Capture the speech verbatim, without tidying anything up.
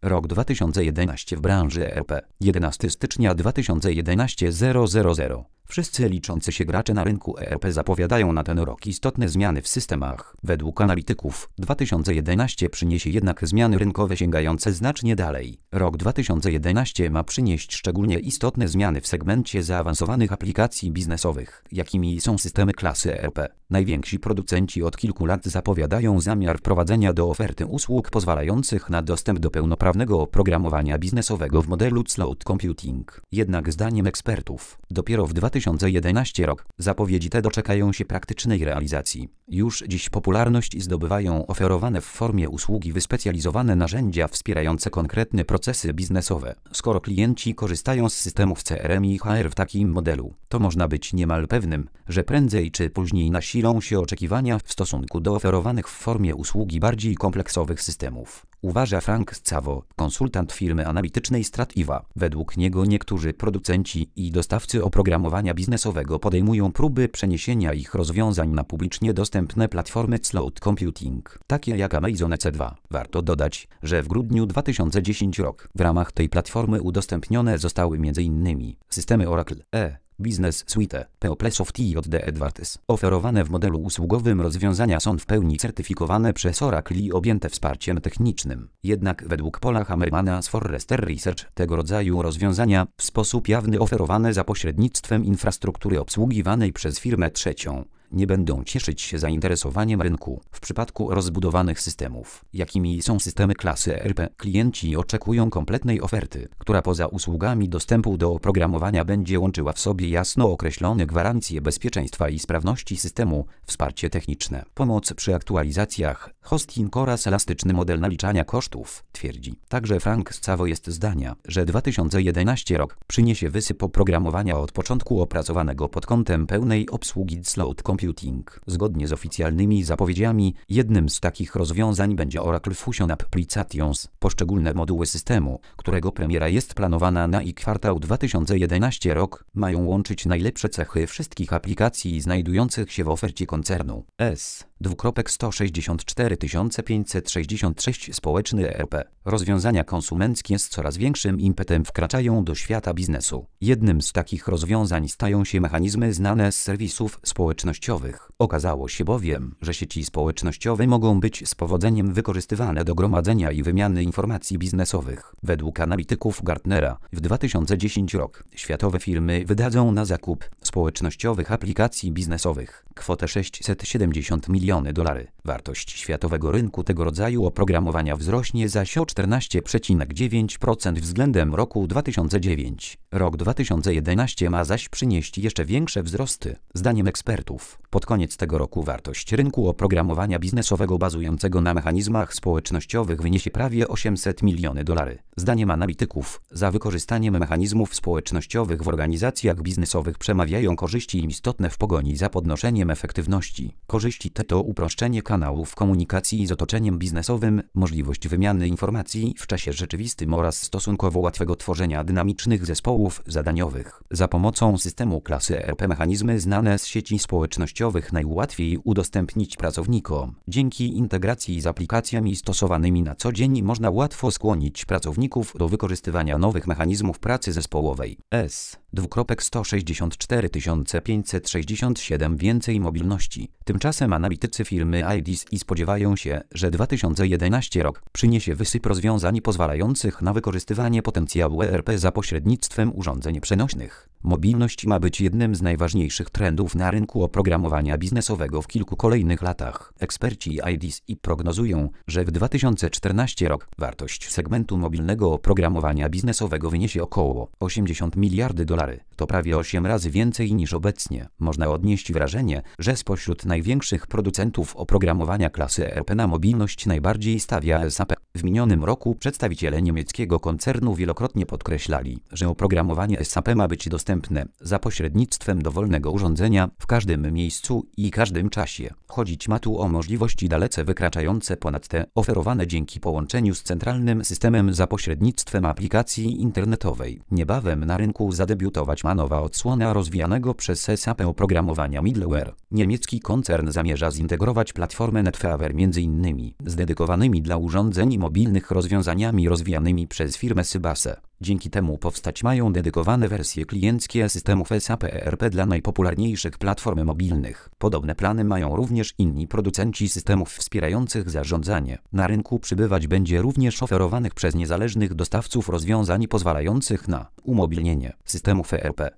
Rok dwa tysiące jedenasty w branży E R P. jedenastego stycznia dwa tysiące jedenastego. Wszyscy liczący się gracze na rynku E R P zapowiadają na ten rok istotne zmiany w systemach. Według analityków dwa tysiące jedenasty przyniesie jednak zmiany rynkowe sięgające znacznie dalej. Rok dwa tysiące jedenasty ma przynieść szczególnie istotne zmiany w segmencie zaawansowanych aplikacji biznesowych, jakimi są systemy klasy E R P. Najwięksi producenci od kilku lat zapowiadają zamiar wprowadzenia do oferty usług pozwalających na dostęp do pełnoprawnego oprogramowania biznesowego w modelu cloud computing. Jednak zdaniem ekspertów, dopiero w dwa tysiące jedenastym rok zapowiedzi te doczekają się praktycznej realizacji. Już dziś popularność zdobywają oferowane w formie usługi wyspecjalizowane narzędzia wspierające konkretne procesy biznesowe. Skoro klienci korzystają z systemów C R M i H R w takim modelu, to można być niemal pewnym, że prędzej czy później nasilą się oczekiwania w stosunku do oferowanych w formie usługi bardziej kompleksowych systemów. Uważa Frank Scavo, konsultant firmy analitycznej Strativa. Według niego niektórzy producenci i dostawcy oprogramowania biznesowego podejmują próby przeniesienia ich rozwiązań na publicznie dostępne platformy cloud computing, takie jak Amazon E C dwa. Warto dodać, że w grudniu dwa tysiące dziesiątego roku w ramach tej platformy udostępnione zostały m.in. systemy Oracle E Business Suite, PeopleSoft i J D Edwards. Oferowane w modelu usługowym rozwiązania są w pełni certyfikowane przez Oracle i objęte wsparciem technicznym. Jednak według Paula Hammermana z Forrester Research tego rodzaju rozwiązania w sposób jawny oferowane za pośrednictwem infrastruktury obsługiwanej przez firmę trzecią nie będą cieszyć się zainteresowaniem rynku. W przypadku rozbudowanych systemów, jakimi są systemy klasy E R P, klienci oczekują kompletnej oferty, która poza usługami dostępu do oprogramowania będzie łączyła w sobie jasno określone gwarancje bezpieczeństwa i sprawności systemu, wsparcie techniczne, pomoc przy aktualizacjach, hosting oraz elastyczny model naliczania kosztów, twierdzi. Także Frank Scavo jest zdania, że dwa tysiące jedenasty rok przyniesie wysyp oprogramowania od początku opracowanego pod kątem pełnej obsługi cloud computing. Zgodnie z oficjalnymi zapowiedziami, jednym z takich rozwiązań będzie Oracle Fusion Applications, poszczególne moduły systemu, którego premiera jest planowana na i kwartał dwa tysiące jedenasty rok, mają łączyć najlepsze cechy wszystkich aplikacji znajdujących się w ofercie koncernu. S. sto sześćdziesiąt cztery tysiące pięćset sześćdziesiąt sześć Społeczny E R P. Rozwiązania konsumenckie z coraz większym impetem wkraczają do świata biznesu. Jednym z takich rozwiązań stają się mechanizmy znane z serwisów społecznościowych. Okazało się bowiem, że sieci społecznościowe mogą być z powodzeniem wykorzystywane do gromadzenia i wymiany informacji biznesowych. Według analityków Gartnera w dwa tysiące dziesiątym roku światowe firmy wydadzą na zakup społecznościowych aplikacji biznesowych kwotę sześćset siedemdziesiąt milionów dolarów. Wartość światowego rynku tego rodzaju oprogramowania wzrośnie zaś o czternaście przecinek dziewięć procent względem roku dwa tysiące dziewiątego. Rok dwa tysiące jedenasty ma zaś przynieść jeszcze większe wzrosty. Zdaniem ekspertów, pod koniec tego roku wartość rynku oprogramowania biznesowego bazującego na mechanizmach społecznościowych wyniesie prawie osiemset milionów dolarów. Zdaniem analityków, za wykorzystaniem mechanizmów społecznościowych w organizacjach biznesowych przemawiają korzyści istotne w pogoni za podnoszeniem efektywności. Korzyści te to uproszczenie kanałów komunikacji z otoczeniem biznesowym, możliwość wymiany informacji w czasie rzeczywistym oraz stosunkowo łatwego tworzenia dynamicznych zespołów zadaniowych. Za pomocą systemu klasy E R P mechanizmy znane z sieci społecznościowych najłatwiej udostępnić pracownikom. Dzięki integracji z aplikacjami stosowanymi na co dzień można łatwo skłonić pracowników do wykorzystywania nowych mechanizmów pracy zespołowej. S. sto sześćdziesiąt cztery tysiące pięćset sześćdziesiąt siedem Więcej mobilności. Tymczasem analitycy firmy I D C spodziewają się, że dwa tysiące jedenasty rok przyniesie wysyp rozwiązań pozwalających na wykorzystywanie potencjału E R P za pośrednictwem urządzeń przenośnych. Mobilność ma być jednym z najważniejszych trendów na rynku oprogramowania biznesowego w kilku kolejnych latach. Eksperci I D C prognozują, że w dwa tysiące czternastym roku wartość segmentu mobilnego oprogramowania biznesowego wyniesie około osiemdziesiąt miliardów dolarów. To prawie osiem razy więcej niż obecnie. Można odnieść wrażenie, że spośród największych producentów oprogramowania klasy E R P na mobilność najbardziej stawia S A P. W minionym roku przedstawiciele niemieckiego koncernu wielokrotnie podkreślali, że oprogramowanie S A P ma być dostępne za pośrednictwem dowolnego urządzenia w każdym miejscu i każdym czasie. Chodzić ma tu o możliwości dalece wykraczające ponad te oferowane dzięki połączeniu z centralnym systemem za pośrednictwem aplikacji internetowej. Niebawem na rynku zadebiutować ma nowa odsłona rozwijanego przez S A P oprogramowania middleware. Niemiecki koncern koncern zamierza zintegrować platformę NetFever między innymi z dedykowanymi dla urządzeń mobilnych rozwiązaniami rozwijanymi przez firmę Sybase. Dzięki temu powstać mają dedykowane wersje klienckie systemów S A P E R P dla najpopularniejszych platform mobilnych. Podobne plany mają również inni producenci systemów wspierających zarządzanie. Na rynku przybywać będzie również oferowanych przez niezależnych dostawców rozwiązań pozwalających na umobilnienie systemów E R P.